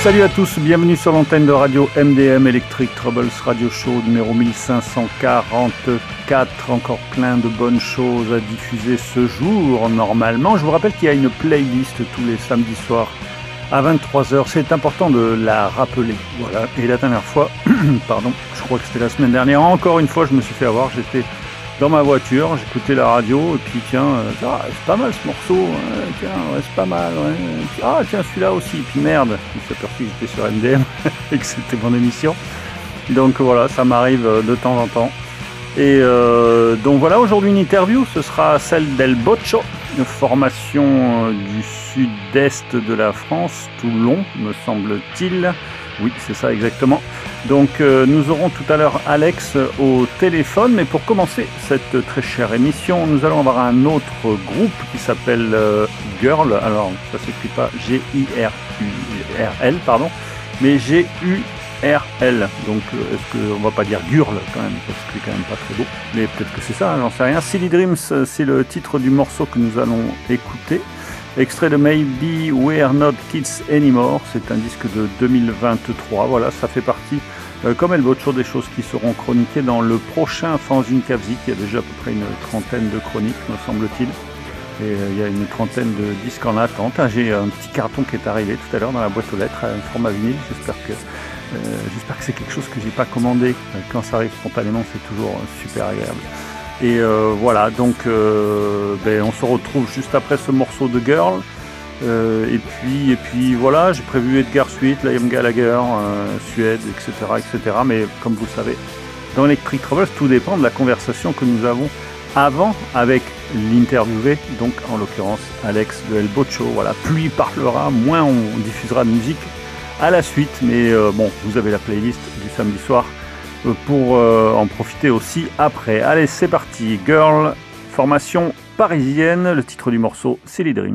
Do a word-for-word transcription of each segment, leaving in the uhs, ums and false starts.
Salut à tous, bienvenue sur l'antenne de radio M D M Electric Troubles Radio Show numéro mille cinq cent quarante-quatre. Encore plein de bonnes choses à diffuser ce jour normalement. Je vous rappelle qu'il y a une playlist tous les samedis soirs à vingt-trois heures. C'est important de la rappeler. Voilà. Et la dernière fois, pardon, je crois que c'était la semaine dernière, encore une fois je me suis fait avoir. J'étais dans ma voiture, j'écoutais la radio et puis tiens, euh, ah, c'est pas mal ce morceau, hein, tiens, ouais, c'est pas mal, ouais. Ah tiens celui-là aussi, et puis merde, je me suis aperçu que j'étais sur M D M et que c'était mon émission. Donc voilà, ça m'arrive de temps en temps. Et euh, donc voilà, aujourd'hui une interview, ce sera celle d'El Bocho, une formation du sud-est de la France, Toulon, me semble-t-il. Oui, c'est ça exactement. Donc euh, nous aurons tout à l'heure Alex au téléphone, mais pour commencer cette très chère émission, nous allons avoir un autre groupe qui s'appelle euh, Girl. Alors ça s'écrit pas G I R U R L, pardon, mais G U R L. Donc euh, est-ce qu'on va pas dire Girl quand même, parce que c'est quand même pas très beau, mais peut-être que c'est ça, hein, j'en sais rien. Silly Dreams, c'est le titre du morceau que nous allons écouter. Extrait de Maybe We're Not Kids Anymore, c'est un disque de deux mille vingt-trois, voilà, ça fait partie, euh, comme El Bocho, des choses qui seront chroniquées dans le prochain Fanzine Kavzik. Il y a déjà à peu près une trentaine de chroniques, me semble-t-il, et euh, il y a une trentaine de disques en attente. Ah, j'ai un petit carton qui est arrivé tout à l'heure dans la boîte aux lettres, un format vinyle, j'espère que, euh, j'espère que c'est quelque chose que j'ai pas commandé. Quand ça arrive spontanément, c'est toujours super agréable. Et euh, voilà, donc euh, ben, on se retrouve juste après ce morceau de Girl. Euh, et puis et puis voilà, j'ai prévu Edgar Suite, Liam Gallagher, euh, Suède, et cetera, et cetera. Mais comme vous le savez, dans Electric Troubles, tout dépend de la conversation que nous avons avant avec l'interviewé, donc en l'occurrence Alex de El Bocho. Voilà, plus il parlera, moins on diffusera de musique à la suite. Mais euh, bon, vous avez la playlist du samedi soir pour euh, en profiter aussi après. Allez, c'est parti. Girl, formation parisienne. Le titre du morceau, Silly Dreams.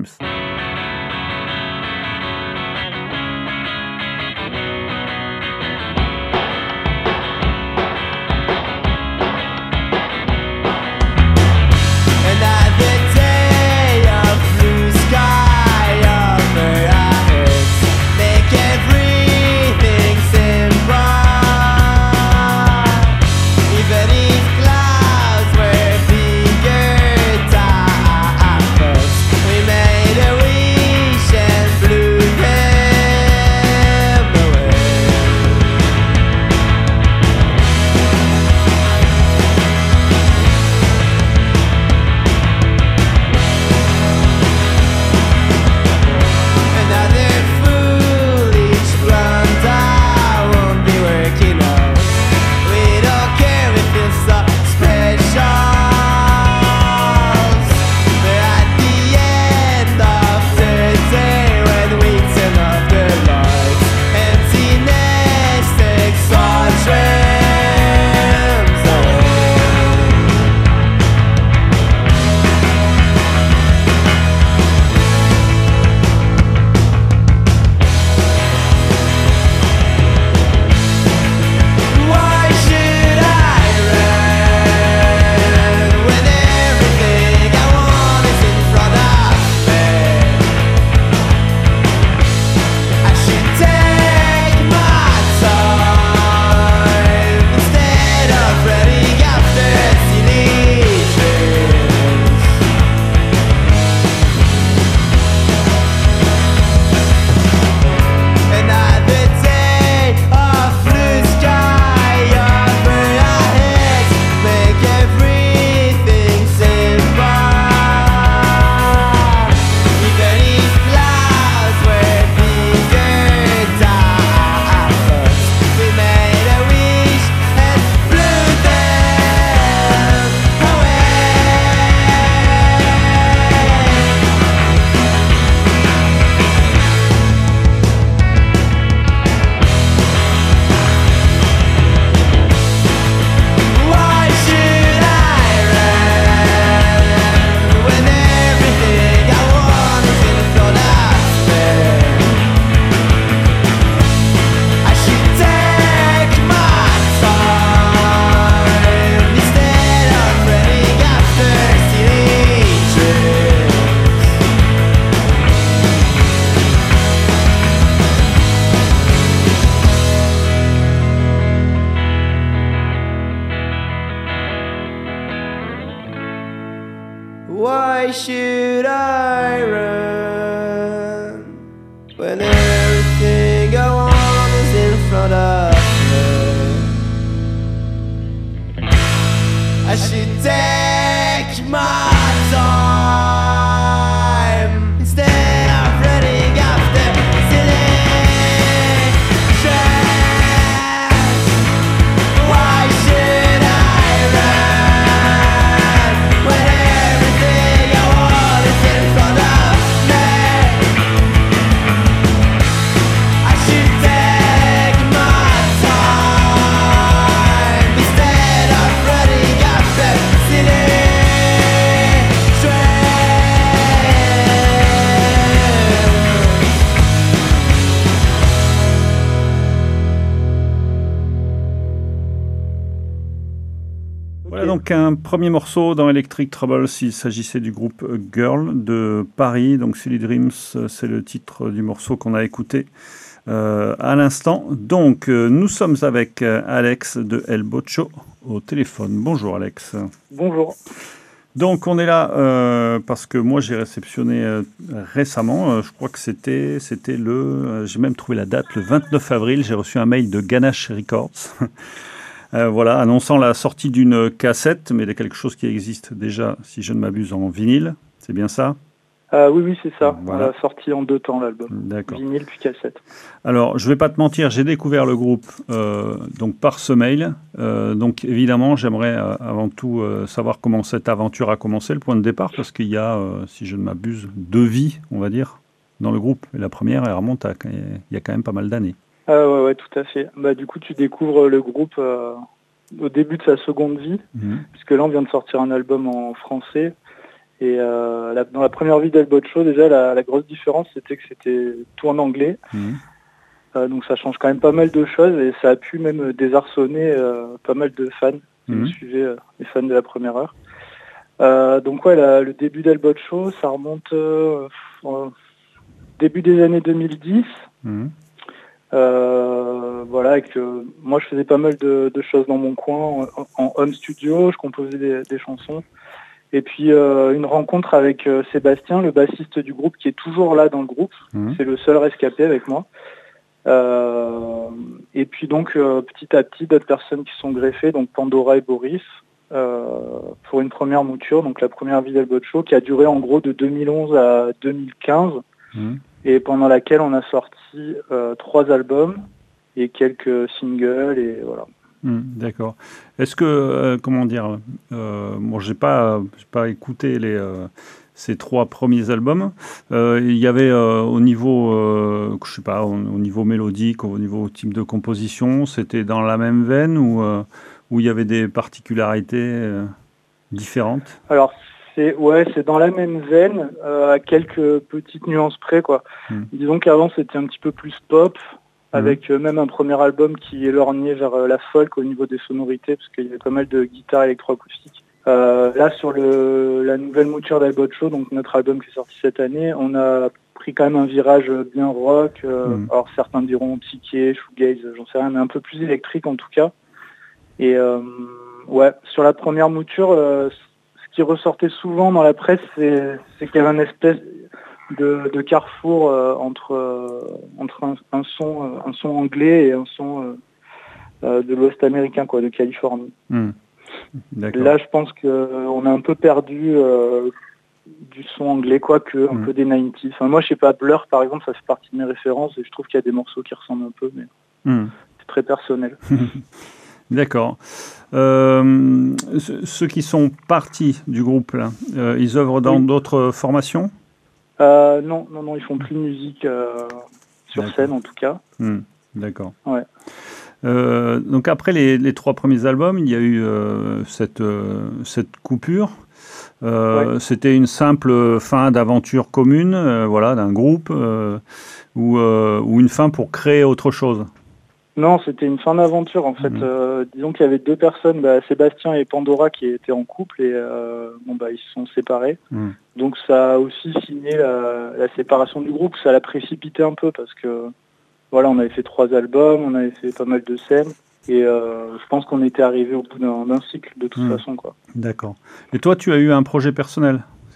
Made a Why should I run when everything I want is in front of me? I should take my time instead of running after silly trash. Why should I run when everything I want is in front of me? I should take my time instead of running after silly trash. Voilà donc un premier morceau dans Electric Troubles. Il s'agissait du groupe Girl de Paris. Donc Silly Dreams, c'est le titre du morceau qu'on a écouté euh, à l'instant. Donc euh, nous sommes avec euh, Alex de El Bocho au téléphone. Bonjour Alex. Bonjour. Donc on est là euh, parce que moi j'ai réceptionné euh, récemment, euh, je crois que c'était, c'était le, euh, j'ai même trouvé la date, le vingt-neuf avril, j'ai reçu un mail de Ganache Records. Euh, voilà, annonçant la sortie d'une cassette, mais de quelque chose qui existe déjà, si je ne m'abuse, en vinyle. C'est bien ça? Euh, oui, oui, c'est ça. Voilà. On l'a sorti en deux temps, l'album. D'accord. Vinyle puis cassette. Alors, je ne vais pas te mentir, j'ai découvert le groupe euh, donc par ce mail. Euh, donc, évidemment, j'aimerais euh, avant tout euh, savoir comment cette aventure a commencé, le point de départ, parce qu'il y a, euh, si je ne m'abuse, deux vies, on va dire, dans le groupe. Et la première, elle remonte à il y a quand même pas mal d'années. Ah ouais, ouais, tout à fait. Bah, du coup, tu découvres le groupe euh, au début de sa seconde vie, Mmh. puisque là, on vient de sortir un album en français. Et euh, la, dans la première vie d'El Bocho, déjà, la, la grosse différence, c'était que c'était tout en anglais. Mmh. Euh, donc ça change quand même pas mal de choses et ça a pu même désarçonner euh, pas mal de fans qui Mmh. me suivaient, euh, les fans de la première heure. Euh, donc ouais, la, le début d'El Bocho, ça remonte euh, euh, début des années deux mille dix. Mmh. Euh, voilà, et que moi je faisais pas mal de, de choses dans mon coin en, en home studio, je composais des, des chansons. Et puis euh, une rencontre avec euh, Sébastien, le bassiste du groupe, qui est toujours là dans le groupe. Mmh. C'est le seul rescapé avec moi. Euh, et puis donc euh, petit à petit d'autres personnes qui sont greffées, donc Pandora et Boris, euh, pour une première mouture, donc la première vie d'El Bocho, qui a duré en gros de deux mille onze à deux mille quinze. Mmh. Et pendant laquelle on a sorti euh, trois albums et quelques singles et voilà. Mmh, d'accord. Est-ce que, euh, comment dire, euh, bon, j'ai pas, j'ai pas écouté les, euh, ces trois premiers albums. Euh, il y avait euh, au niveau, euh, je sais pas, au, au niveau mélodique, au niveau type de composition, c'était dans la même veine ou euh, où il y avait des particularités euh, différentes? Alors c'est ouais, c'est dans la même veine, euh, à quelques petites nuances près quoi. Mmh. Disons qu'avant c'était un petit peu plus pop. Avec mmh. euh, même un premier album qui est lorgné vers euh, la folk au niveau des sonorités, parce qu'il y avait pas mal de guitares électroacoustiques. Euh, là, sur le, la nouvelle mouture d'El Bocho, donc notre album qui est sorti cette année, on a pris quand même un virage bien rock. Euh, mmh. Alors certains diront psyché, shoegaze, j'en sais rien, mais un peu plus électrique en tout cas. Et euh, ouais, sur la première mouture, euh, ce qui ressortait souvent dans la presse, c'est, c'est qu'il y avait une espèce De, de carrefour euh, entre, euh, entre un, un, son, euh, un son anglais et un son euh, euh, de l'Ouest américain, quoi, de Californie. Mmh. Là, je pense qu'on a un peu perdu euh, du son anglais, quoique, un mmh. peu des quatre-vingt-dix. Enfin, moi, je sais pas, Blur, par exemple, ça fait partie de mes références et je trouve qu'il y a des morceaux qui ressemblent un peu, mais mmh. c'est très personnel. D'accord. Euh, ceux qui sont partis du groupe, là, euh, ils œuvrent dans oui. d'autres formations ? Euh, non, non, non, ils font plus de musique euh, sur D'accord. scène en tout cas. Mmh, D'accord. Ouais. Euh, donc après les, les trois premiers albums, il y a eu euh, cette, euh, cette coupure. Euh, ouais. C'était une simple fin d'aventure commune, euh, voilà, d'un groupe, euh, ou, euh, ou une fin pour créer autre chose? Non, c'était une fin d'aventure en fait. Mmh. Euh, disons qu'il y avait deux personnes, bah, Sébastien et Pandora, qui étaient en couple et euh, bon bah ils se sont séparés. Mmh. Donc ça a aussi signé la, la séparation du groupe. Ça l'a précipité un peu parce que voilà, on avait fait trois albums, on avait fait pas mal de scènes et euh, je pense qu'on était arrivé au bout d'un, d'un cycle de toute mmh. façon quoi. D'accord. Et toi, tu as eu un projet personnel,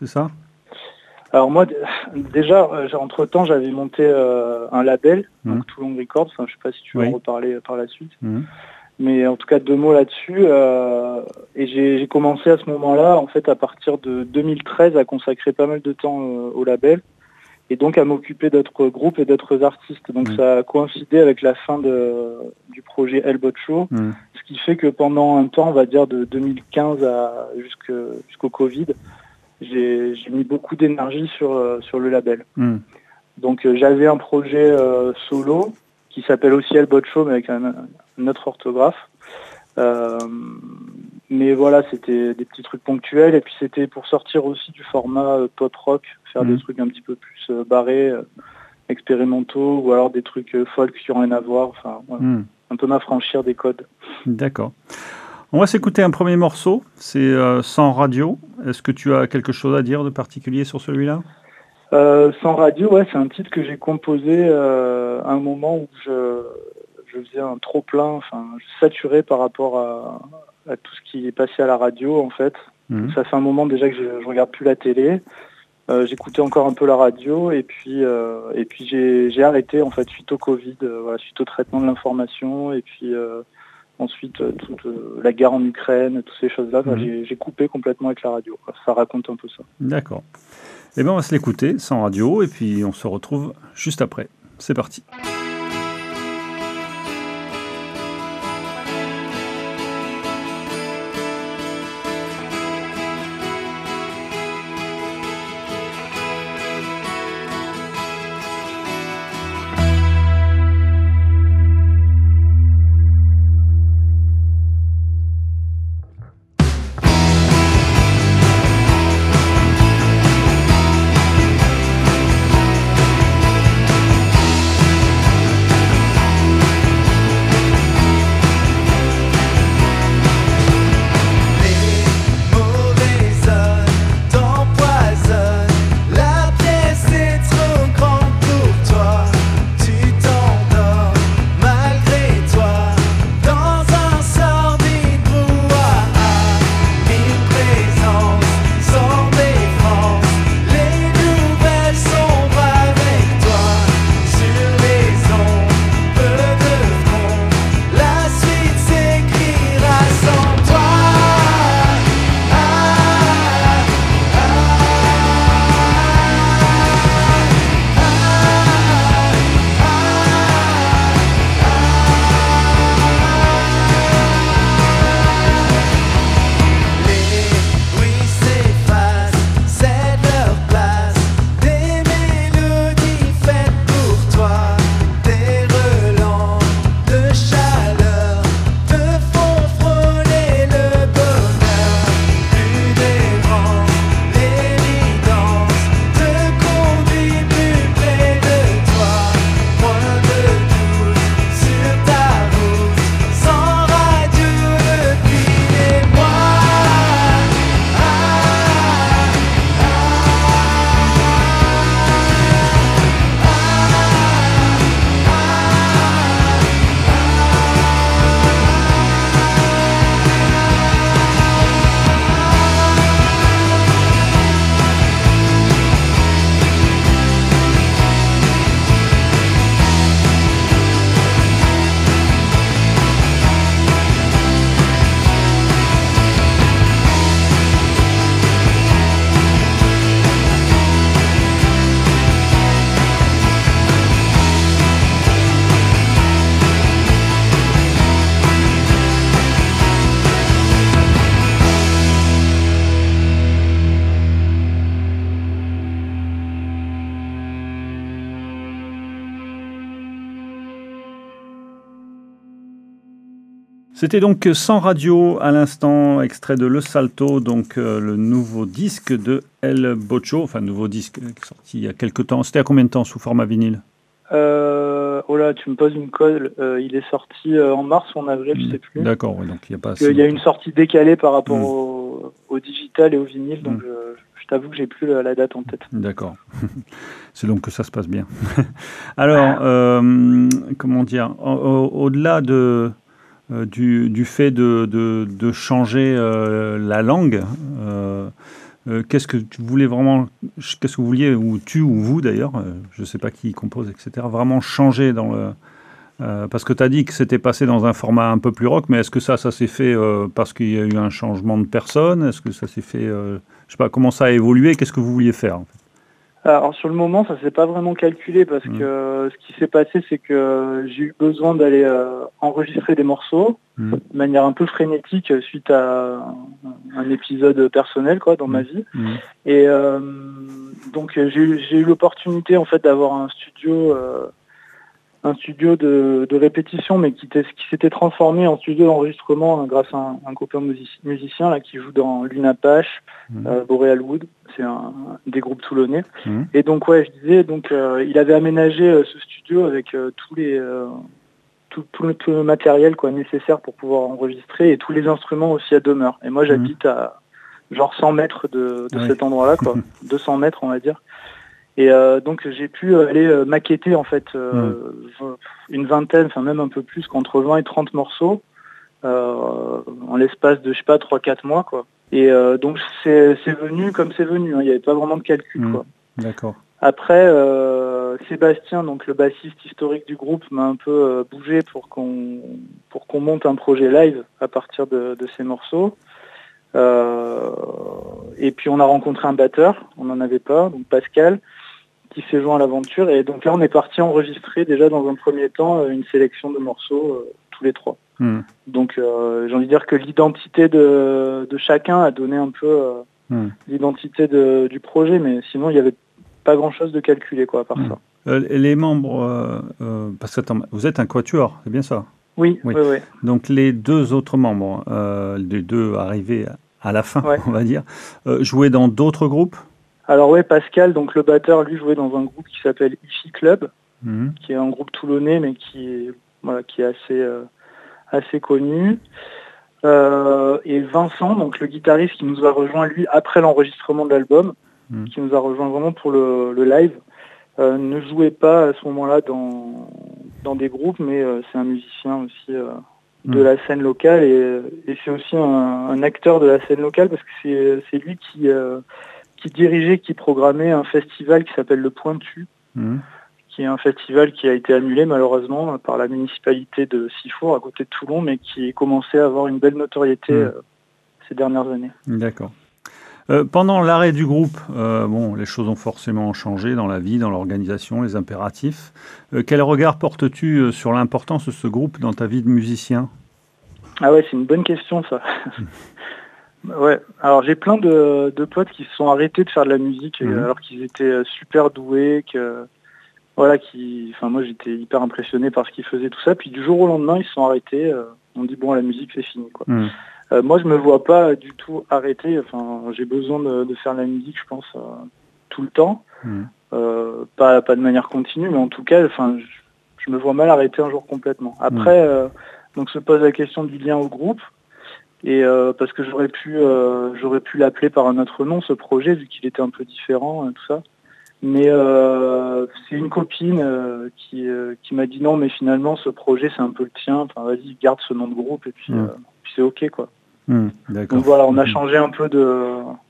c'est ça? Alors moi, déjà, entre-temps, j'avais monté euh, un label, mmh. donc Toulon Records, enfin, je ne sais pas si tu veux oui. en reparler par la suite, mmh. mais en tout cas deux mots là-dessus. Euh, et j'ai, j'ai commencé à ce moment-là, en fait, à partir de deux mille treize, à consacrer pas mal de temps euh, au label, et donc à m'occuper d'autres groupes et d'autres artistes. Donc mmh. ça a coïncidé avec la fin de, du projet Hellbot Show, mmh. ce qui fait que pendant un temps, on va dire de deux mille quinze à jusque, jusqu'au Covid, J'ai, j'ai mis beaucoup d'énergie sur, euh, sur le label. Mm. Donc euh, j'avais un projet euh, solo qui s'appelle aussi Hellbot Show, mais avec un, un autre orthographe. Euh, mais voilà, c'était des petits trucs ponctuels. Et puis c'était pour sortir aussi du format euh, pop-rock, faire mm. des trucs un petit peu plus euh, barrés, euh, expérimentaux, ou alors des trucs euh, folk qui n'ont rien à voir. Enfin, voilà. mm. Un peu m'affranchir des codes. D'accord. On va s'écouter un premier morceau, c'est euh, Sans Radio. Est-ce que tu as quelque chose à dire de particulier sur celui-là? euh, Sans Radio, ouais, c'est un titre que j'ai composé euh, à un moment où je, je faisais un trop-plein, enfin, je saturais par rapport à, à tout ce qui est passé à la radio, en fait. Mmh. Ça fait un moment déjà que je ne regarde plus la télé. Euh, j'écoutais encore un peu la radio et puis, euh, et puis j'ai, j'ai arrêté, en fait, suite au Covid, euh, voilà, suite au traitement de l'information et puis... Euh, Ensuite, euh, toute euh, la guerre en Ukraine, toutes ces choses-là, mmh. j'ai, j'ai coupé complètement avec la radio. Quoi. Ça raconte un peu ça. D'accord. Eh bien, on va se l'écouter sans radio et puis on se retrouve juste après. C'est parti. C'était donc Sans Radio à l'instant, extrait de Le Salto, donc euh, le nouveau disque de Hellbot Show, enfin nouveau disque qui est sorti il y a quelques temps. C'était à combien de temps sous format vinyle? euh, Oh là, tu me poses une colle. Euh, il est sorti euh, en mars ou en avril, je ne sais plus. D'accord, ouais, donc il y a pas. Il y a une sortie décalée par rapport mmh. au, au digital et au vinyle, donc mmh. je, je t'avoue que j'ai plus la, la date en tête. D'accord. C'est donc que ça se passe bien. Alors, euh, comment dire, au, au, au-delà de Du, du fait de, de, de changer euh, la langue, euh, Euh, qu'est-ce que tu voulais vraiment, qu'est-ce que vous vouliez, ou tu ou vous d'ailleurs, euh, je ne sais pas qui compose, et cetera, vraiment changer dans le... Euh, parce que tu as dit que c'était passé dans un format un peu plus rock, mais est-ce que ça, ça s'est fait euh, parce qu'il y a eu un changement de personne? Est-ce que ça s'est fait, euh, je sais pas, comment ça a évolué? Qu'est-ce que vous vouliez faire en fait? Alors sur le moment, ça s'est pas vraiment calculé parce mmh. que euh, ce qui s'est passé, c'est que j'ai eu besoin d'aller euh, enregistrer des morceaux mmh. de manière un peu frénétique suite à un épisode personnel quoi dans mmh. ma vie. Mmh. Et euh, donc j'ai, j'ai eu l'opportunité en fait d'avoir un studio, euh, un studio de, de répétition, mais qui, qui s'était transformé en studio d'enregistrement hein, grâce à un, un copain music, musicien là qui joue dans Luna Pache, mmh. euh, Boreal Wood. C'est un, un des groupes toulonnais. Mmh. Et donc ouais, je disais, donc euh, il avait aménagé euh, ce studio avec euh, tous les euh, tout, tout, le, tout le matériel quoi nécessaire pour pouvoir enregistrer et tous les instruments aussi à demeure. Et moi j'habite mmh. à genre cent mètres de, de oui. cet endroit-là quoi, deux cents mètres on va dire. Et euh, donc j'ai pu aller euh, maqueter en fait euh, mmh. une vingtaine, enfin même un peu plus, qu'entre vingt et trente morceaux euh, en l'espace de je sais pas trois quatre mois quoi. Et euh, donc c'est, c'est venu comme c'est venu, hein. Il n'y avait pas vraiment de calcul mmh, quoi. D'accord. Après euh, Sébastien, donc le bassiste historique du groupe, m'a un peu euh, bougé pour qu'on pour qu'on monte un projet live à partir de, de ces morceaux. Euh, et puis on a rencontré un batteur, on n'en avait pas, donc Pascal, qui s'est joint à l'aventure. Et donc là on est parti enregistrer déjà dans un premier temps une sélection de morceaux euh, tous les trois. Mmh. Donc euh, j'ai envie de dire que l'identité de, de chacun a donné un peu euh, mmh. l'identité de, du projet, mais sinon il n'y avait pas grand-chose de calculé quoi, à part mmh. ça. Euh, les membres, euh, euh, parce que attends, vous êtes un quatuor, c'est bien ça? Oui, oui, oui, oui. Donc les deux autres membres, euh, les deux arrivés à la fin, ouais. on va dire, euh, jouaient dans d'autres groupes? Alors ouais, Pascal, donc le batteur, lui jouait dans un groupe qui s'appelle Hi-Fi Club, mmh. qui est un groupe toulonnais, mais qui est, voilà, qui est assez... Euh, assez connu. Euh, et Vincent, donc le guitariste qui nous a rejoint lui après l'enregistrement de l'album, mmh. qui nous a rejoint vraiment pour le, le live, euh, ne jouait pas à ce moment-là dans, dans des groupes, mais euh, c'est un musicien aussi euh, de mmh. la scène locale et, et c'est aussi un, un acteur de la scène locale parce que c'est, c'est lui qui, euh, qui dirigeait, qui programmait un festival qui s'appelle Le Pointu. Mmh. qui est un festival qui a été annulé malheureusement par la municipalité de Sifour à côté de Toulon, mais qui commençait à avoir une belle notoriété mmh. euh, ces dernières années. D'accord. Euh, pendant l'arrêt du groupe, euh, bon, les choses ont forcément changé dans la vie, dans l'organisation, les impératifs. Euh, quel regard portes-tu sur l'importance de ce groupe dans ta vie de musicien? Ah ouais, c'est une bonne question ça. Mmh. Ouais, alors j'ai plein de, de potes qui se sont arrêtés de faire de la musique mmh. alors qu'ils étaient super doués, que... Voilà, qui, enfin moi j'étais hyper impressionné par ce qu'ils faisaient tout ça. Puis du jour au lendemain ils se sont arrêtés. Euh, on dit bon la musique c'est fini quoi. Mmh. Euh, moi je me vois pas du tout arrêter. Enfin j'ai besoin de, de faire de la musique je pense euh, tout le temps. Mmh. Euh, pas pas de manière continue mais en tout cas enfin je, je me vois mal arrêter un jour complètement. Après mmh. euh, donc se pose la question du lien au groupe et euh, parce que j'aurais pu euh, j'aurais pu l'appeler par un autre nom ce projet vu qu'il était un peu différent et tout ça. Mais euh, c'est une copine euh, qui, euh, qui m'a dit non, mais finalement ce projet c'est un peu le tien. Enfin vas-y, garde ce nom de groupe et puis, mmh. euh, puis c'est ok quoi. Mmh, d'accord. Donc voilà, on a changé un peu de.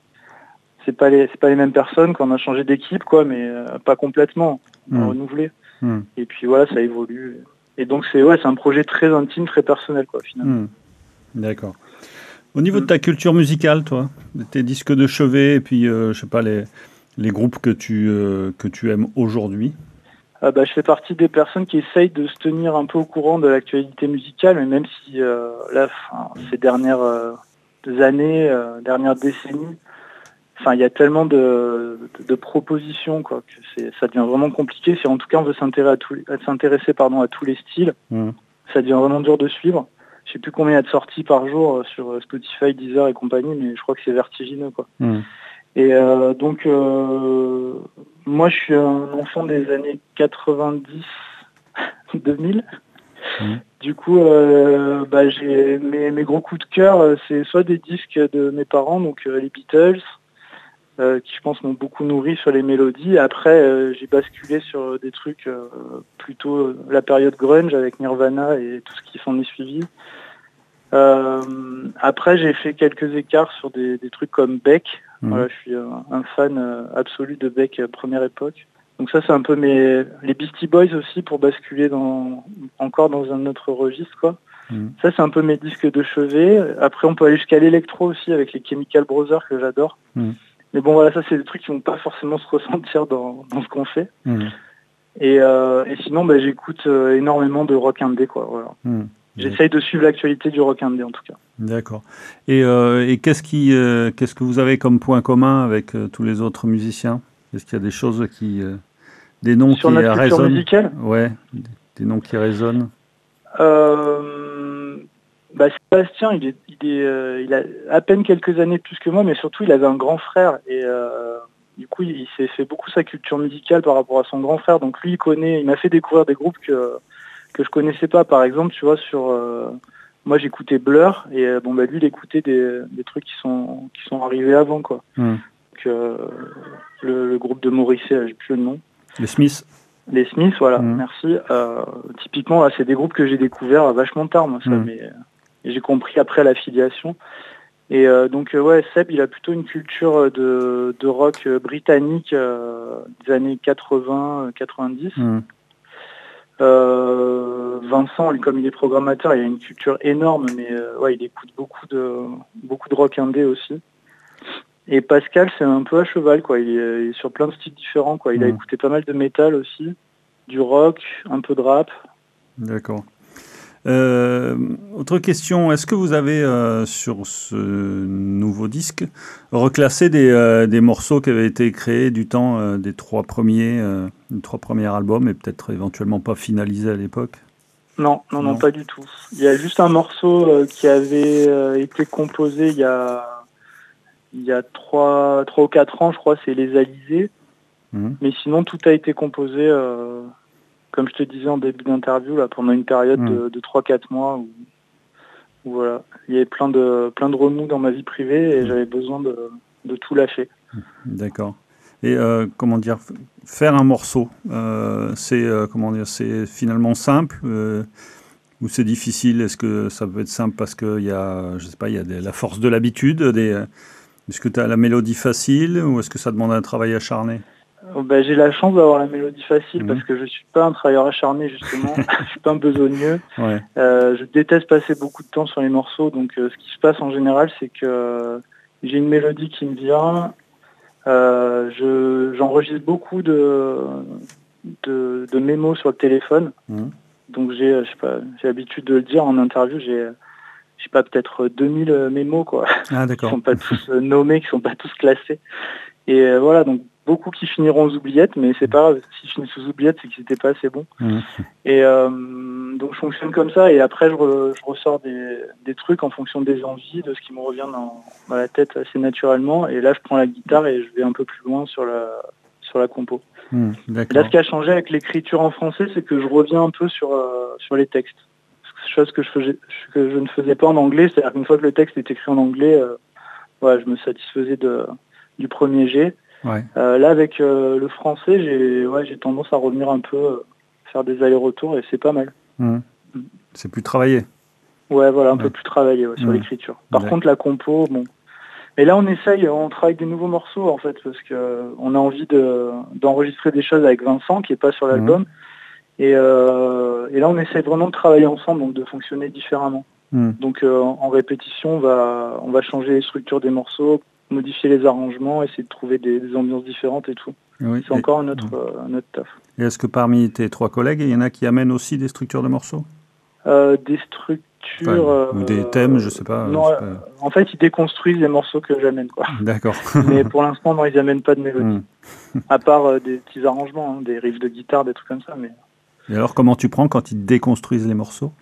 C'est pas les c'est pas les mêmes personnes qu'on a changé d'équipe quoi, mais euh, pas complètement. On a mmh. renouvelé. Mmh. Et puis voilà, ça évolue. Et donc c'est ouais, c'est un projet très intime, très personnel quoi finalement. Mmh. D'accord. Au niveau mmh. de ta culture musicale, toi, tes disques de chevet et puis euh, je sais pas les. Les groupes que tu, euh, que tu aimes aujourd'hui? euh, bah, Je fais partie des personnes qui essayent de se tenir un peu au courant de l'actualité musicale, mais même si euh, là, ces dernières euh, années, euh, dernières décennies, il y a tellement de, de, de propositions quoi, que c'est, ça devient vraiment compliqué. Si en tout cas on veut s'intéresser à, tout, à s'intéresser pardon, à tous les styles, mmh. ça devient vraiment dur de suivre. Je ne sais plus combien il y a de sorties par jour sur Spotify, Deezer et compagnie, mais je crois que c'est vertigineux quoi. Mmh. Et euh, donc, euh, moi, je suis un enfant des années quatre-vingt-dix deux mille. Mmh. Du coup, euh, bah, j'ai mes, mes gros coups de cœur, c'est soit des disques de mes parents, donc euh, les Beatles, euh, qui je pense m'ont beaucoup nourri sur les mélodies. Après, euh, j'ai basculé sur des trucs euh, plutôt euh, la période grunge avec Nirvana et tout ce qui s'en est suivi. Euh, après, j'ai fait quelques écarts sur des, des trucs comme Beck. Mmh. Voilà, je suis un, un fan euh, absolu de Beck euh, première époque. Donc ça, c'est un peu mes les Beastie Boys aussi pour basculer dans encore dans un autre registre, quoi. Mmh. Ça, c'est un peu mes disques de chevet. Après, on peut aller jusqu'à l'électro aussi avec les Chemical Brothers que j'adore. Mmh. Mais bon, voilà, ça, c'est des trucs qui vont pas forcément se ressentir dans, dans ce qu'on fait. Mmh. Et, euh, et sinon, bah, j'écoute euh, énormément de rock indé, quoi. Voilà. Mmh. J'essaye de suivre l'actualité du rock indé, en tout cas. D'accord. Et, euh, et qu'est-ce qui, euh, qu'est-ce que vous avez comme point commun avec euh, tous les autres musiciens? Est-ce qu'il y a des choses qui, euh, des noms Sur qui notre culture résonnent? musicale? Ouais, des noms qui résonnent. Euh, bah, Sébastien, il, est, il, est, euh, il a à peine quelques années plus que moi, mais surtout il avait un grand frère et euh, du coup il, il s'est fait beaucoup sa culture musicale par rapport à son grand frère. Donc lui il connaît, il m'a fait découvrir des groupes que que je connaissais pas. Par exemple, tu vois, sur euh, moi j'écoutais Blur et euh, bon bah lui il écoutait des, des trucs qui sont qui sont arrivés avant, quoi. Mmh. Donc, euh, le, le groupe de Morrissey, j'ai plus le nom. Les Smiths. Les Smiths, voilà, mmh. merci. Euh, typiquement, là, c'est des groupes que j'ai découverts vachement tard, moi, ça, mmh. mais et j'ai compris après l'affiliation. Et euh, donc, euh, ouais, Seb, il a plutôt une culture de, de rock britannique euh, des années quatre-vingts quatre-vingt-dix. Mmh. Euh, Vincent, lui, comme il est programmateur, il a une culture énorme, mais euh, ouais, il écoute beaucoup de beaucoup de rock indé aussi. Et Pascal, c'est un peu à cheval, quoi. Il est, il est sur plein de styles différents, quoi. Il mmh. a écouté pas mal de métal aussi, du rock, un peu de rap. D'accord. Euh, autre question, est-ce que vous avez euh, sur ce nouveau disque reclassé des, euh, des morceaux qui avaient été créés du temps euh, des trois premiers, euh, des trois premiers albums et peut-être éventuellement pas finalisés à l'époque? Non, non, non, non, pas du tout. Il y a juste un morceau euh, qui avait euh, été composé il y a il y a trois, trois ou quatre ans, je crois, c'est Les Alizés. Mmh. Mais sinon, tout a été composé, euh, comme je te disais en début d'interview, là, pendant une période mmh. de, de trois quatre mois où, où voilà, il y avait plein de, plein de remous dans ma vie privée et mmh. j'avais besoin de, de tout lâcher. D'accord. Et euh, comment dire, faire un morceau, euh, c'est euh, comment dire, c'est finalement simple euh, ou c'est difficile? Est-ce que ça peut être simple parce qu'il y a, je sais pas, il y a des, la force de l'habitude, des Est-ce que tu as la mélodie facile ou est-ce que ça demande un travail acharné? Ben, j'ai la chance d'avoir la mélodie facile mmh. parce que je ne suis pas un travailleur acharné, justement. Je ne suis pas un besogneux. Ouais. Euh, je déteste passer beaucoup de temps sur les morceaux. Donc, euh, ce qui se passe en général, c'est que euh, j'ai une mélodie qui me vient. Euh, je, j'enregistre beaucoup de, de, de mémos sur le téléphone. Mmh. Donc, j'ai, je sais pas, j'ai l'habitude de le dire en interview. J'ai je sais pas, peut-être deux mille mémos, quoi. Ah, d'accord. Qui sont pas tous nommés, qui sont pas tous classés. Et euh, voilà, donc beaucoup qui finiront aux oubliettes, mais c'est pas grave. Si je finis sous oubliettes, c'est que c'était pas assez bon. Mmh. Et euh, donc je fonctionne comme ça, et après je, re, je ressors des, des trucs en fonction des envies, de ce qui me revient dans, dans la tête assez naturellement. Et là, je prends la guitare et je vais un peu plus loin sur la, sur la compo. Mmh, et là, ce qui a changé avec l'écriture en français, c'est que je reviens un peu sur, euh, sur les textes. Chose que je, faisais, que je ne faisais pas en anglais, c'est-à-dire qu'une fois que le texte est écrit en anglais, euh, ouais, je me satisfaisais de, du premier jet. Ouais. Euh, là, avec euh, le français, j'ai, ouais, j'ai tendance à revenir un peu, euh, faire des allers-retours, et c'est pas mal. Mmh. Mmh. C'est plus travaillé. Ouais, voilà, un ouais. peu plus travaillé ouais, sur mmh. l'écriture. Par ouais. contre, la compo, bon. Mais là, on essaye, on travaille des nouveaux morceaux, en fait, parce qu'on a envie de, d'enregistrer des choses avec Vincent, qui n'est pas sur l'album. Mmh. Et, euh, et là, on essaie vraiment de travailler ensemble, donc de fonctionner différemment. Mmh. Donc, euh, en répétition, on va, on va changer les structures des morceaux, modifier les arrangements, essayer de trouver des, des ambiances différentes et tout. Oui, c'est et, encore un autre, mmh. euh, un autre taf. Et est-ce que parmi tes trois collègues, il y en a qui amènent aussi des structures de morceaux? euh, Des structures... Enfin, ou des thèmes, je sais pas. Non, je sais pas. Euh, en fait, ils déconstruisent les morceaux que j'amène, quoi. D'accord. Mais pour l'instant, non, ils n'amènent pas de mélodie. Mmh. À part euh, des petits arrangements, hein, des riffs de guitare, des trucs comme ça, mais... Et alors, comment tu prends quand ils déconstruisent les morceaux?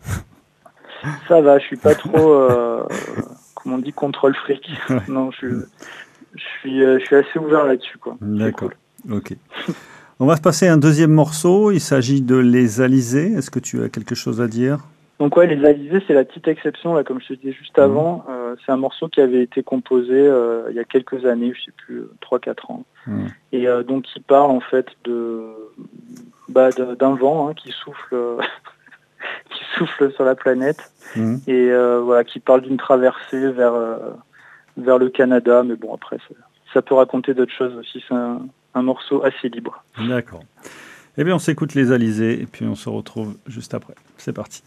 Ça va, je suis pas trop, euh, comment on dit, contrôle fric. Ouais. Non, je suis, je suis, euh, je suis assez ouvert là-dessus, quoi. D'accord. Cool. Ok. On va se passer à un deuxième morceau. Il s'agit de Les Alizés. Est-ce que tu as quelque chose à dire? Donc ouais, Les Alizés, c'est la petite exception, là, comme je te disais juste mmh. avant. Euh, c'est un morceau qui avait été composé euh, il y a quelques années, je sais plus, trois quatre ans. Mmh. Et euh, donc, il parle en fait de... Bah, d'un vent hein, qui souffle qui souffle sur la planète mmh. et euh, voilà qui parle d'une traversée vers euh, vers le Canada, mais bon après ça peut raconter d'autres choses aussi. C'est un, un morceau assez libre. D'accord. Eh bien, on s'écoute Les Alizés et puis on se retrouve juste après. C'est parti.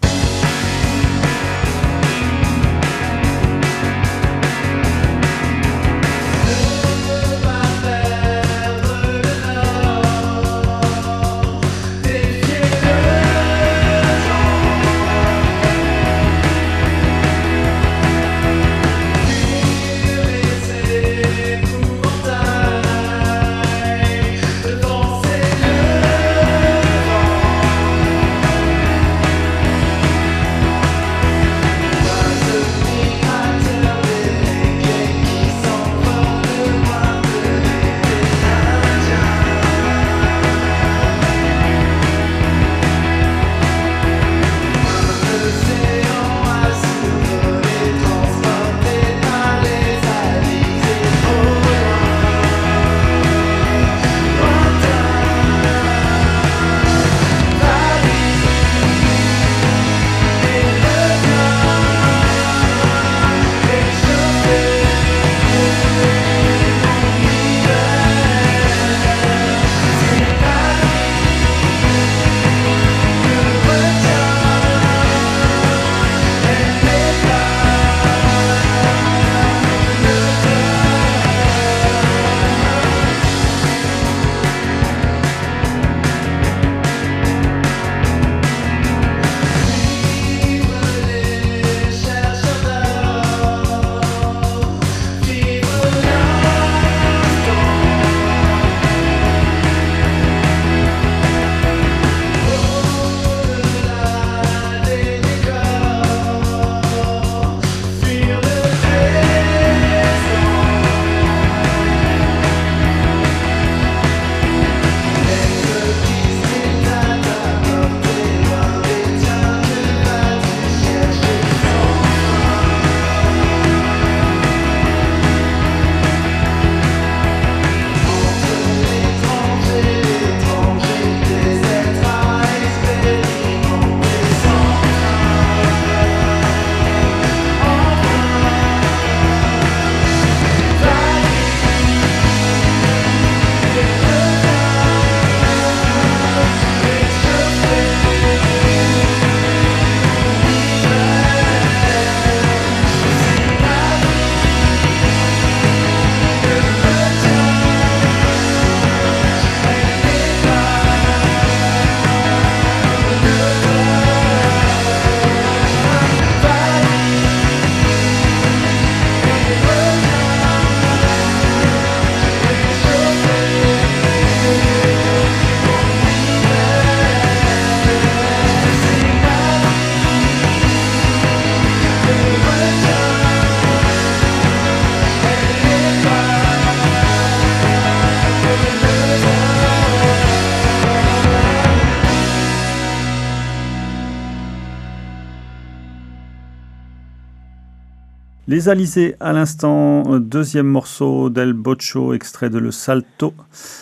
Les Alizés à l'instant, deuxième morceau d'El Boccio, extrait de Le Salto.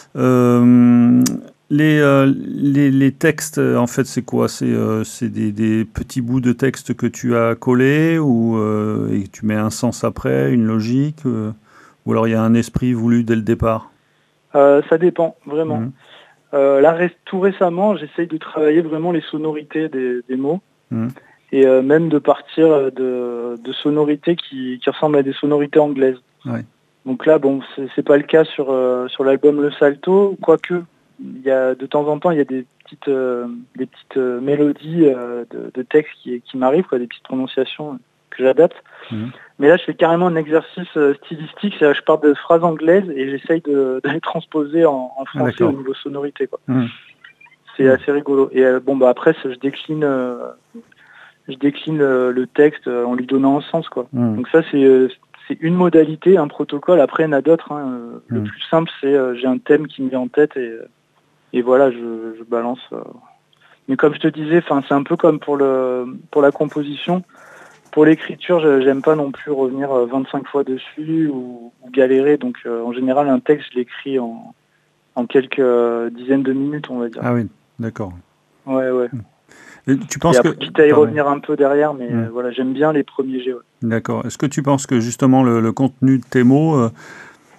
Euh, les, euh, les, les textes, en fait, c'est quoi? C'est euh, c'est des, des petits bouts de texte que tu as collés ou euh, et tu mets un sens après, une logique euh, ou alors il y a un esprit voulu dès le départ? euh, Ça dépend, vraiment. Mmh. Euh, là, tout récemment, j'essaye de travailler vraiment les sonorités des, des mots. Mmh. Et euh, même de partir de, de sonorités qui, qui ressemblent à des sonorités anglaises. Ouais. Donc là, bon, c'est, c'est pas le cas sur, euh, sur l'album Le Salto, quoique il y a, de temps en temps, il y a des petites, euh, des petites euh, mélodies euh, de, de texte qui, qui m'arrivent, quoi, des petites prononciations que j'adapte. Mmh. Mais là, je fais carrément un exercice euh, stylistique, c'est-à-dire je pars de phrases anglaises et j'essaye de, de les transposer en, en français ah, au niveau sonorité, quoi. Mmh. C'est mmh. assez rigolo. Et euh, bon, bah après, je décline... Euh, je décline le, le texte en lui donnant un sens, quoi. Mmh. Donc ça, c'est, c'est une modalité, un protocole. Après, il y en a d'autres. Hein. Mmh. Le plus simple, c'est euh, j'ai un thème qui me vient en tête et, et voilà, je, je balance. Euh. Mais comme je te disais, c'est un peu comme pour, le, pour la composition. Pour l'écriture, j'aime pas non plus revenir vingt-cinq fois dessus ou, ou galérer. Donc, euh, en général, un texte, je l'écris en, en quelques euh, dizaines de minutes, on va dire. Ah oui, d'accord. Ouais, ouais. Mmh. Et tu penses et après, que quitte à y revenir un peu derrière, mais mmh. euh, voilà, j'aime bien les premiers jets. Ouais. D'accord. Est-ce que tu penses que justement le, le contenu de tes mots, euh,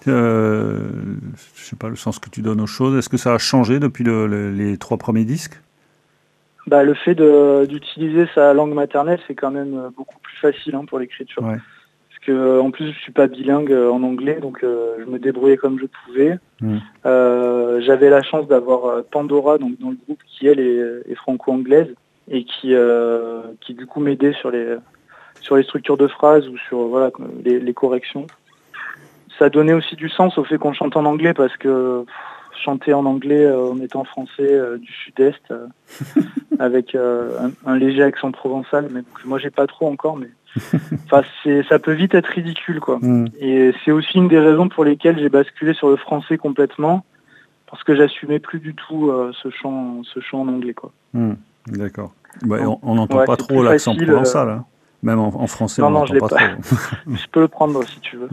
euh, je sais pas le sens que tu donnes aux choses. Est-ce que ça a changé depuis le, le, les trois premiers disques? Bah, le fait de, d'utiliser sa langue maternelle, c'est quand même beaucoup plus facile hein, pour l'écriture. Ouais. Parce que en plus, je suis pas bilingue en anglais, donc euh, je me débrouillais comme je pouvais. Mmh. Euh, j'avais la chance d'avoir Pandora, donc dans le groupe, qui elle est, est franco-anglaise et qui, euh, qui du coup m'aidait sur les sur les structures de phrases ou sur voilà les, les corrections. Ça donnait aussi du sens au fait qu'on chante en anglais parce que pff, chanter en anglais euh, en étant français euh, du sud-est euh, avec euh, un, un léger accent provençal, mais donc, moi j'ai pas trop encore, mais enfin c'est ça peut vite être ridicule quoi. Mm. Et c'est aussi une des raisons pour lesquelles j'ai basculé sur le français complètement parce que j'assumais plus du tout euh, ce chant ce chant en anglais quoi. Mm. D'accord. Bah, donc, on n'entend ouais, pas trop l'accent facile, provençal, euh... hein. Même en, en français non, on n'entend pas, pas trop. Je peux le prendre si tu veux.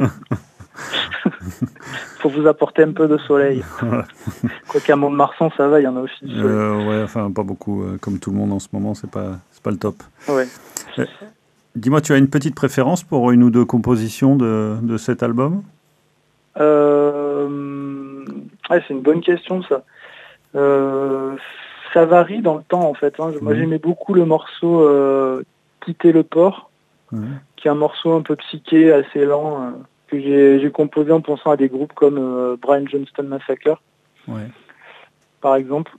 Faut vous apporter un peu de soleil. Quoiqu'à Mont-de-Marsan, ça va, il y en a aussi du soleil. Euh, ouais, enfin pas beaucoup. Euh, comme tout le monde en ce moment, c'est pas, c'est pas le top. Ouais. Euh, dis-moi, tu as une petite préférence pour une ou deux compositions de, de cet album? euh... ouais, c'est une bonne question ça. Euh... Ça varie dans le temps en fait. Hein. Moi, mmh. j'aimais beaucoup le morceau euh, Quitter le port, mmh. qui est un morceau un peu psyché, assez lent. Euh... que j'ai, j'ai composé en pensant à des groupes comme euh, Brian Johnston Massacre, ouais. par exemple.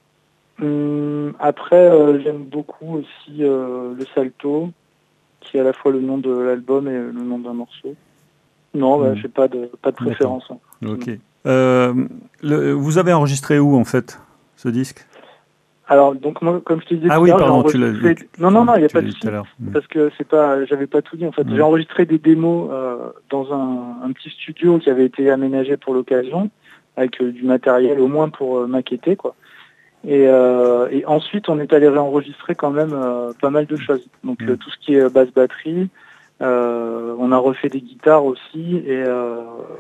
Hum, après, euh, j'aime beaucoup aussi euh, le Salto, qui est à la fois le nom de l'album et le nom d'un morceau. Non, bah, mmh. j'ai pas de pas de préférence. Hein. Ok. Euh, le, vous avez enregistré où en fait ce disque? Alors donc moi, comme je te disais, ah tout oui, l'heure, pardon, j'ai enregistré... tu l'as dit. Non, non, non, il n'y a tu pas de souci, parce que c'est pas, j'avais pas tout dit en fait. Mmh. J'ai enregistré des démos euh, dans un, un petit studio qui avait été aménagé pour l'occasion, avec euh, du matériel au moins pour euh, maqueter quoi. Et, euh, et ensuite, on est allé réenregistrer quand même euh, pas mal de choses. Donc mmh. euh, tout ce qui est basse batterie, euh, on a refait des guitares aussi et euh,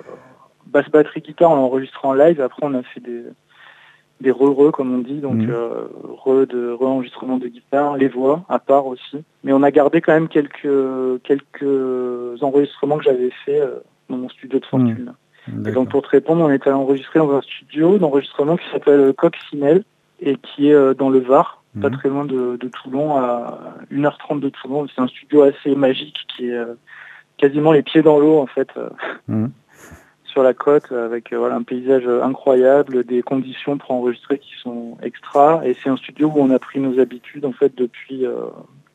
basse batterie guitare, on l'a enregistré en live. Après, on a fait des des re-re comme on dit, donc mmh. euh, re de re-enregistrement de guitare, les voix à part aussi. Mais on a gardé quand même quelques quelques enregistrements que j'avais fait euh, dans mon studio de fortune. Mmh. Et donc pour te répondre, on est allé enregistrer dans un studio d'enregistrement qui s'appelle Coccinelle et qui est euh, dans le Var, mmh. pas très loin de, de Toulon, à une heure trente de Toulon. C'est un studio assez magique qui est euh, quasiment les pieds dans l'eau en fait. Euh. Mmh. sur la côte avec euh, voilà, un paysage incroyable, des conditions pour enregistrer qui sont extra, et c'est un studio où on a pris nos habitudes en fait depuis euh,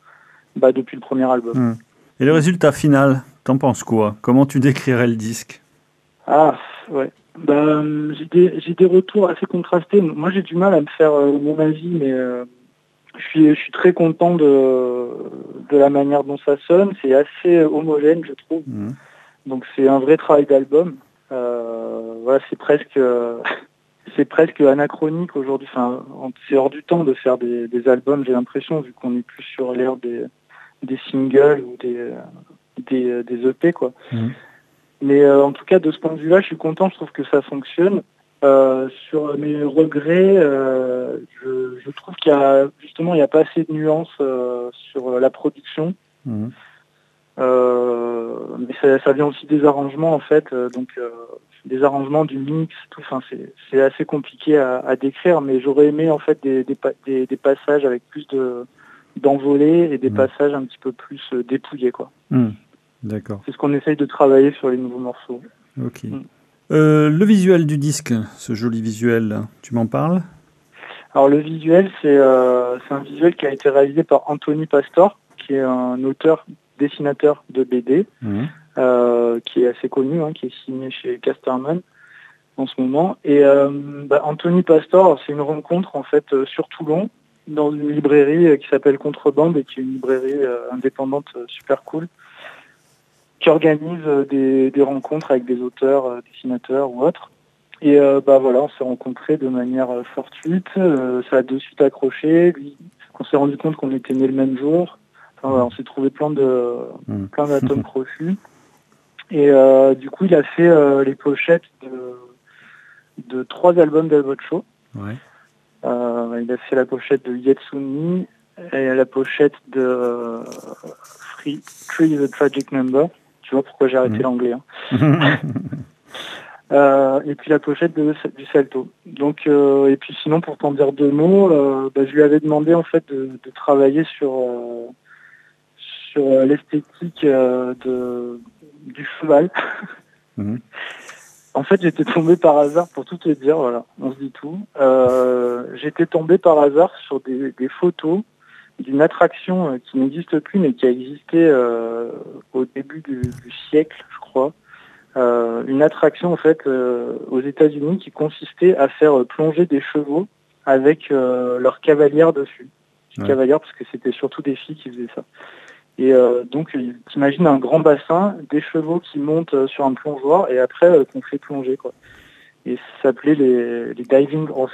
bah, depuis le premier album. Mmh. Et le résultat final, t'en penses quoi? Comment tu décrirais le disque? Ah ouais, bah, j'ai des j'ai des retours assez contrastés. Moi j'ai du mal à me faire euh, mon avis, mais euh, je suis je suis très content de de la manière dont ça sonne. C'est assez homogène, je trouve. Mmh. Donc c'est un vrai travail d'album. Euh, voilà, c'est presque, euh, c'est presque anachronique aujourd'hui. Enfin, c'est hors du temps de faire des, des albums. J'ai l'impression, vu qu'on est plus sur l'ère des, des singles ou des, des, des E P, quoi. Mmh. Mais euh, en tout cas, de ce point de vue-là, je suis content. Je trouve que ça fonctionne. Euh, sur mes regrets, euh, je, je trouve qu'il y a justement, il n'y a pas assez de nuances euh, sur la production. Mmh. Euh, mais ça, ça vient aussi des arrangements en fait, euh, donc euh, des arrangements, du mix, tout. Enfin, c'est, c'est assez compliqué à, à décrire, mais j'aurais aimé en fait des, des, des, des passages avec plus de d'envolée et des mmh. passages un petit peu plus euh, dépouillés quoi. Mmh. D'accord. C'est ce qu'on essaye de travailler sur les nouveaux morceaux. Ok. Mmh. Euh, le visuel du disque, ce joli visuel, tu m'en parles? Alors le visuel, c'est euh, c'est un visuel qui a été réalisé par Anthony Pastor, qui est un auteur dessinateur de B D, mmh. euh, qui est assez connu, hein, qui est signé chez Casterman en ce moment. Et euh, bah, Anthony Pastor, c'est une rencontre en fait euh, sur Toulon, dans une librairie euh, qui s'appelle Contrebande et qui est une librairie euh, indépendante euh, super cool, qui organise euh, des, des rencontres avec des auteurs, euh, dessinateurs ou autres. Et euh, bah voilà, on s'est rencontrés de manière euh, fortuite, euh, ça a de suite accroché. Lui, on s'est rendu compte qu'on était nés le même jour. Enfin, voilà, on s'est trouvé plein de mmh. plein d'atomes crochus et euh, du coup il a fait euh, les pochettes de, de trois albums d'Elbot Show. Ouais. Euh, il a fait la pochette de Yetsumi et la pochette de euh, Free Tree the Tragic Number. Tu vois pourquoi j'ai arrêté mmh. l'anglais. Hein. Euh, et puis la pochette de, du Salto. Donc, euh, et puis sinon, pour t'en dire deux mots, euh, bah, je lui avais demandé en fait de, de travailler sur, euh, sur euh, l'esthétique euh, de, du cheval. Mmh. En fait, j'étais tombé par hasard, pour tout te dire, voilà, on se dit tout. Euh, j'étais tombé par hasard sur des, des photos d'une attraction euh, qui n'existe plus, mais qui a existé euh, au début du, du siècle, je crois. Euh, une attraction en fait euh, aux États-Unis qui consistait à faire plonger des chevaux avec euh, leur cavalière dessus. Ouais. Cavalière parce que c'était surtout des filles qui faisaient ça. Et euh, donc t'imagines un grand bassin, des chevaux qui montent sur un plongeoir et après euh, qu'on fait plonger quoi. Et ça s'appelait les, les diving horses.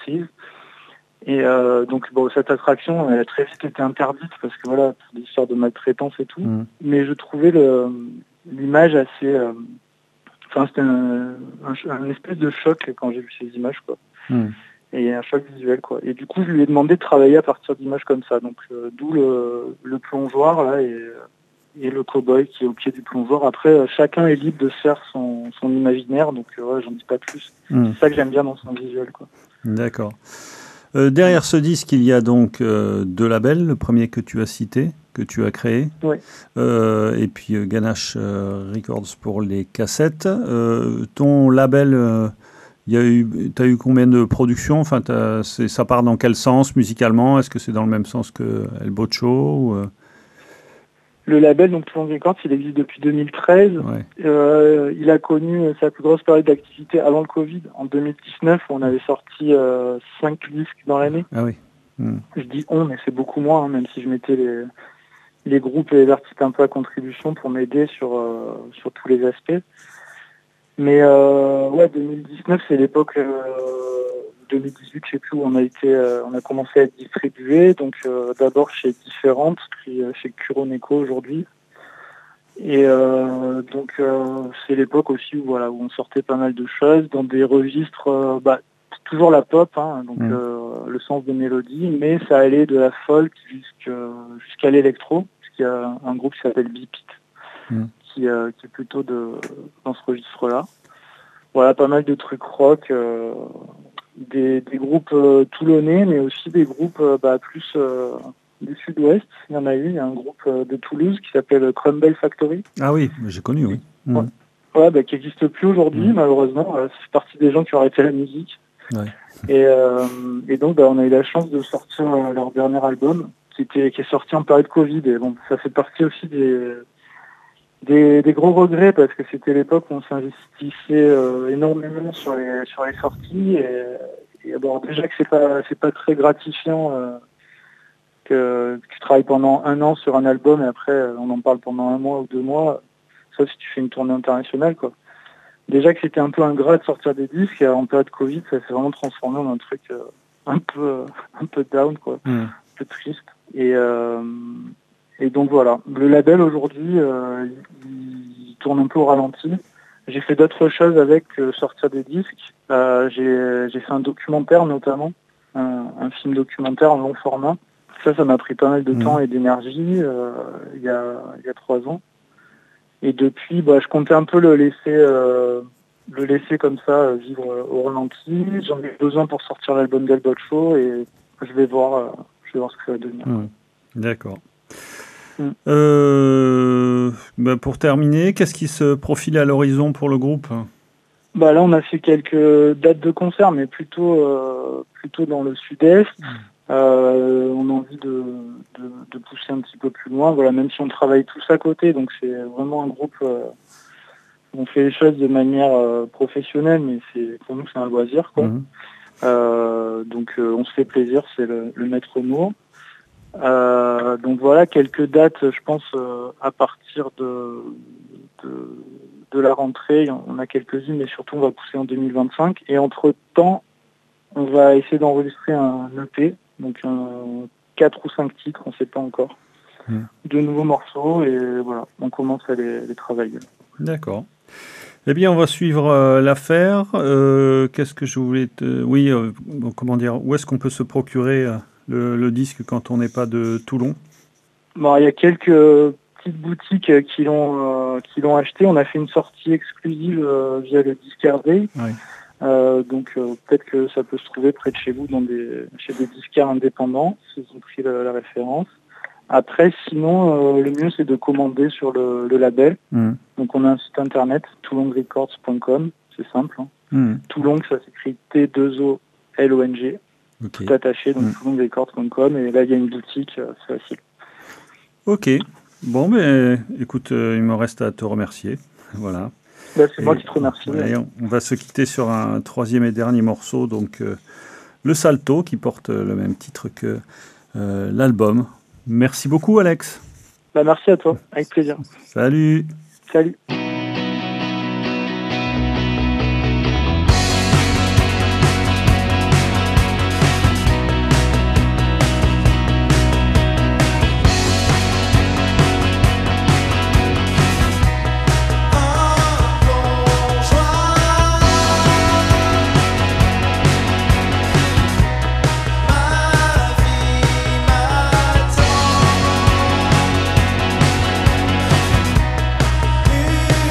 Et euh, donc bon, cette attraction elle a très vite été interdite parce que voilà, pour des histoires de maltraitance et tout. Mmh. Mais je trouvais le, l'image assez euh, Enfin, c'était un, un, un espèce de choc quand j'ai vu ces images, quoi. Mm. Et un choc visuel, quoi. Et du coup, je lui ai demandé de travailler à partir d'images comme ça. Donc, euh, d'où le, le plongeoir, là, et, et le cow-boy qui est au pied du plongeoir. Après, euh, chacun est libre de faire son, son imaginaire, donc euh, ouais, j'en dis pas plus. Mm. C'est ça que j'aime bien dans son visuel, quoi. D'accord. Euh, derrière ce disque, il y a donc euh, deux labels. Le premier que tu as cité, que tu as créé. Oui. Euh, et puis euh, Ganache euh, Records pour les cassettes. Euh, ton label, euh, y a eu, t'as eu combien de productions? Enfin, c'est, ça part dans quel sens musicalement? Est-ce que c'est dans le même sens que El Bocho ou, euh... Le label, donc Plonge Records, il existe depuis deux mille treize. Ouais. Euh, il a connu sa plus grosse période d'activité avant le Covid, en deux mille dix-neuf, où on avait sorti euh, cinq disques dans l'année. Ah oui. Mmh. Je dis on, mais c'est beaucoup moins, hein, même si je mettais les, les groupes et les artistes un peu à contribution pour m'aider sur, euh, sur tous les aspects. Mais euh, ouais, deux mille dix-neuf, c'est l'époque, euh, deux mille dix-huit, je sais plus où on a été, euh, on a commencé à être distribué. Donc euh, d'abord chez Différentes, puis euh, chez Kuroneko aujourd'hui. Et euh, donc euh, c'est l'époque aussi où voilà où on sortait pas mal de choses dans des registres, euh, bah, toujours la pop, hein, donc mmh. euh, le sens de mélodie, mais ça allait de la folk jusqu'à, jusqu'à l'électro. Il y a un groupe qui s'appelle Bipit, mmh. qui, euh, qui est plutôt de, dans ce registre-là. Voilà, pas mal de trucs rock, euh, des, des groupes euh, toulonnais, mais aussi des groupes euh, bah, plus euh, du sud-ouest. Il y en a eu, il y a un groupe euh, de Toulouse qui s'appelle Crumble Factory. Ah oui, j'ai connu, oui. Mmh. Ouais, ouais bah, qui n'existe plus aujourd'hui, mmh. malheureusement. Euh, c'est partie des gens qui ont arrêté la musique. Ouais. Et, euh, et donc, bah, on a eu la chance de sortir euh, leur dernier album, qui était qui est sorti en période Covid. Et bon, ça fait partie aussi des des, des gros regrets parce que c'était l'époque où on s'investissait euh, énormément sur les sur les sorties. Et, et bon, déjà que c'est pas c'est pas très gratifiant euh, que, que tu travailles pendant un an sur un album et après on en parle pendant un mois ou deux mois, sauf si tu fais une tournée internationale, quoi. Déjà que c'était un peu ingrat de sortir des disques, et en période Covid, ça s'est vraiment transformé en un truc euh, un peu un peu down, quoi, mmh. un peu triste. Et, euh, et donc voilà, le label aujourd'hui, euh, il, il tourne un peu au ralenti. J'ai fait d'autres choses avec euh, sortir des disques. Euh, j'ai, j'ai fait un documentaire notamment, un, un film documentaire en long format. Ça, ça m'a pris pas mal de mmh. temps et d'énergie euh, il y a il y a trois ans. Et depuis, bah, je comptais un peu le laisser, euh, le laisser comme ça euh, vivre euh, au ralenti. J'en ai besoin pour sortir l'album d'El Bocho et je vais voir, euh, je vais voir ce que ça va devenir. Mmh. D'accord. Mmh. Euh, bah pour terminer, qu'est-ce qui se profile à l'horizon pour le groupe ? Bah là, on a fait quelques dates de concert, mais plutôt, euh, plutôt dans le sud-est. Mmh. Euh, on a envie de, de, de pousser un petit peu plus loin, voilà, même si on travaille tous à côté, donc c'est vraiment un groupe, euh, on fait les choses de manière euh, professionnelle, mais c'est, pour nous c'est un loisir, quoi. Mmh. Euh, donc euh, on se fait plaisir, c'est le, le maître mot. Euh, donc voilà, quelques dates, je pense, euh, à partir de, de, de la rentrée, on a quelques-unes, mais surtout on va pousser en deux mille vingt-cinq, et entre-temps, on va essayer d'enregistrer un E P, donc un, quatre ou cinq titres, on ne sait pas encore, mmh. de nouveaux morceaux, et voilà, on commence à les, les travailler. D'accord. Eh bien, on va suivre euh, l'affaire. Euh, qu'est-ce que je voulais te... Oui, euh, comment dire, où est-ce qu'on peut se procurer euh, le, le disque quand on n'est pas de Toulon ? Bon, il y a quelques petites boutiques qui l'ont euh, qui l'ont acheté. On a fait une sortie exclusive euh, via le Discard Day. Oui. Euh, donc euh, peut-être que ça peut se trouver près de chez vous dans des chez des disquaires indépendants s'ils ont pris la, la référence. Après, sinon, euh, le mieux c'est de commander sur le, le label. Mmh. Donc on a un site internet toulong records point com, c'est simple. Hein. Mmh. Toulong, ça s'écrit T deux O L O N G, okay. Tout attaché, donc mmh. toulong records point com, et là il y a une boutique, euh, c'est facile. Ok, bon, mais écoute, euh, il me reste à te remercier, voilà. Bah, c'est et, moi qui te remercie. Ouais, on, on va se quitter sur un troisième et dernier morceau, donc euh, le Salto, qui porte le même titre que euh, l'album. Merci beaucoup, Alex. Bah, merci à toi, avec plaisir. Salut. Salut. Une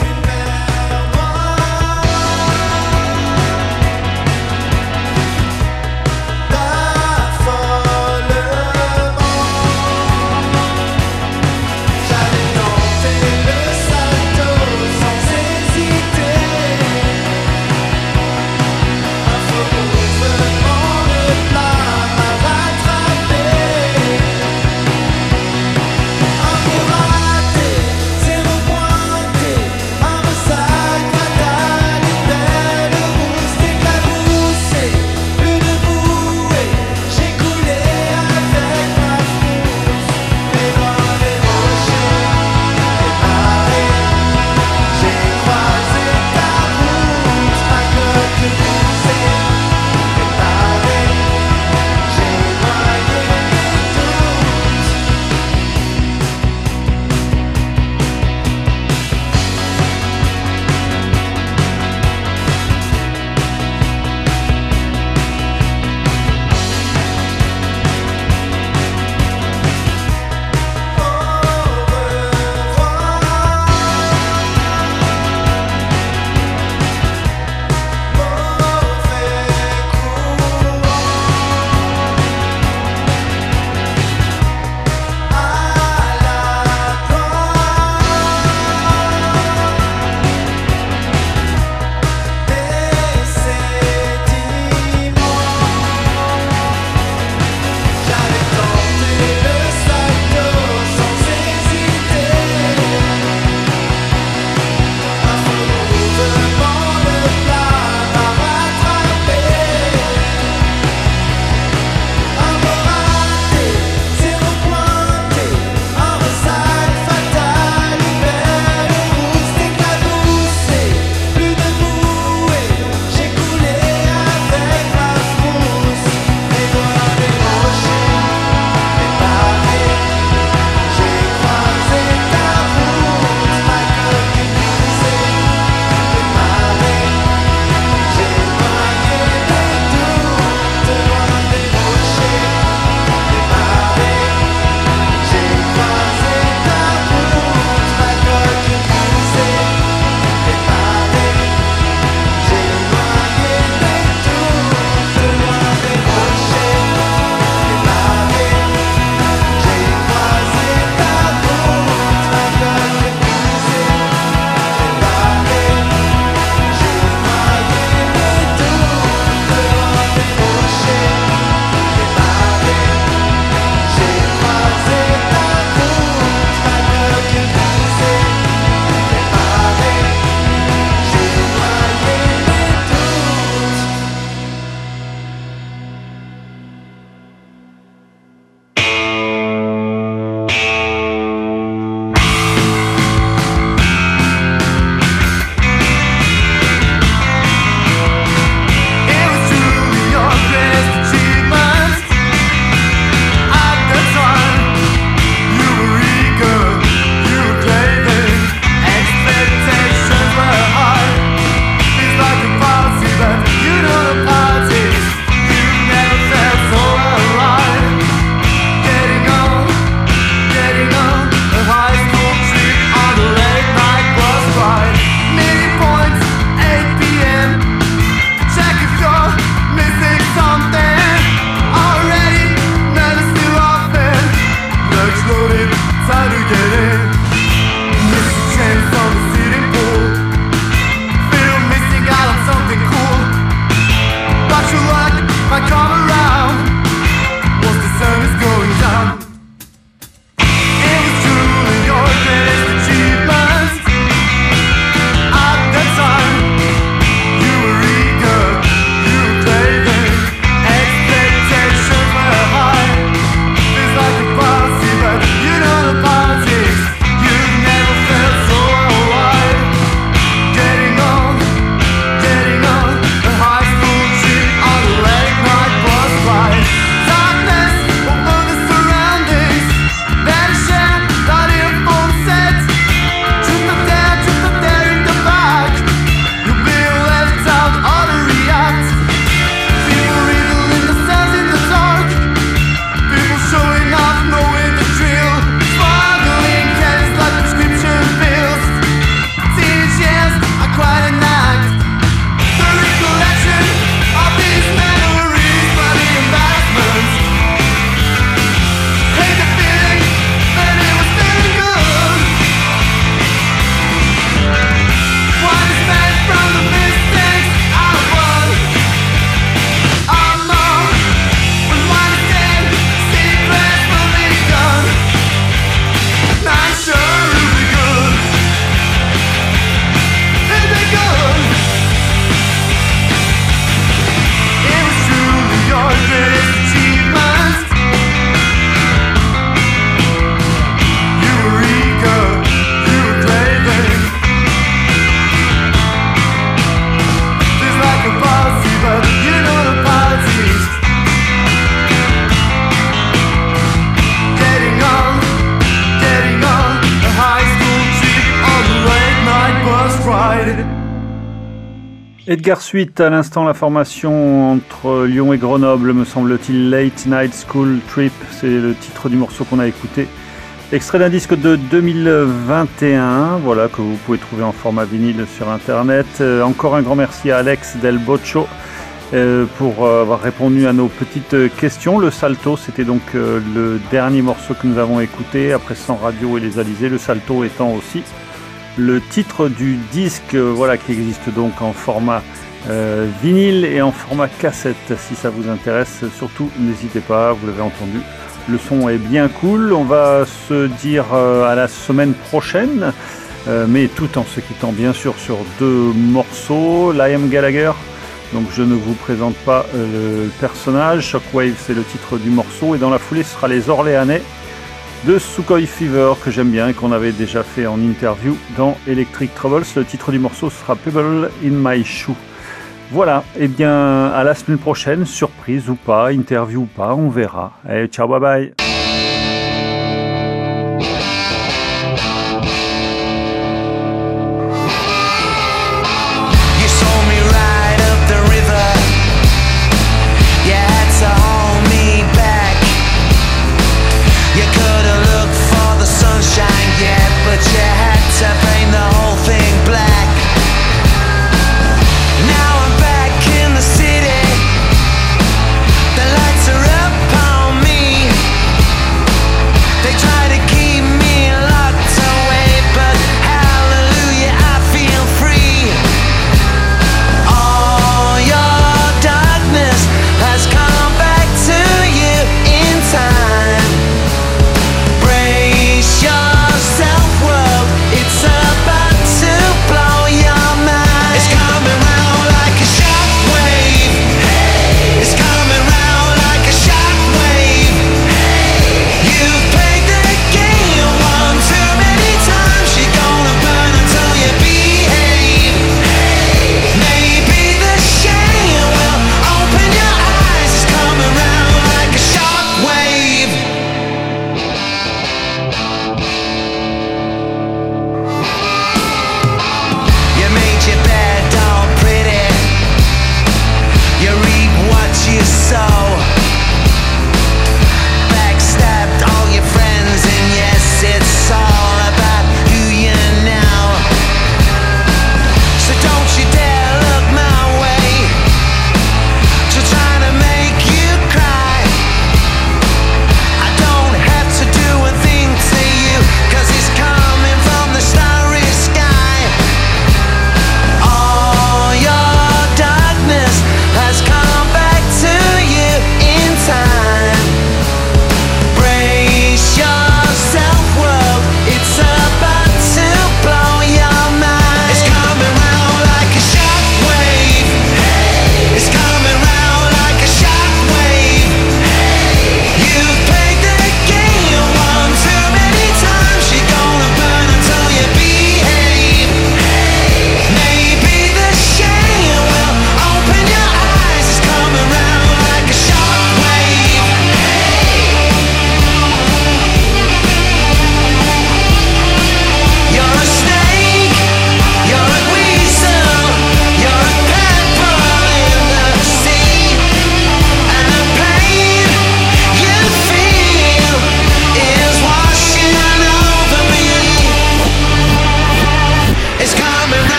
Edgar Suite, à l'instant, la formation entre Lyon et Grenoble, me semble-t-il, Late Night School Trip, c'est le titre du morceau qu'on a écouté. Extrait d'un disque de deux mille vingt et un, voilà, que vous pouvez trouver en format vinyle sur Internet. Euh, encore un grand merci à Alex Del Boccio euh, pour euh, avoir répondu à nos petites questions. Le Salto, c'était donc euh, le dernier morceau que nous avons écouté, après Sans Radio et les Alizés, le Salto étant aussi le titre du disque, euh, voilà, qui existe donc en format euh, vinyle et en format cassette. Si ça vous intéresse, surtout n'hésitez pas, vous l'avez entendu. Le son est bien cool, on va se dire euh, à la semaine prochaine, euh, mais tout en se quittant bien sûr sur deux morceaux. Liam Gallagher, donc je ne vous présente pas euh, le personnage, Shockwave c'est le titre du morceau, et dans la foulée ce sera les Orléanais de Sukhoi Fever, que j'aime bien et qu'on avait déjà fait en interview dans Electric Troubles. Le titre du morceau sera Pebble in My Shoe. Voilà, et eh bien à la semaine prochaine, surprise ou pas, interview ou pas, on verra. Allez, ciao, bye bye.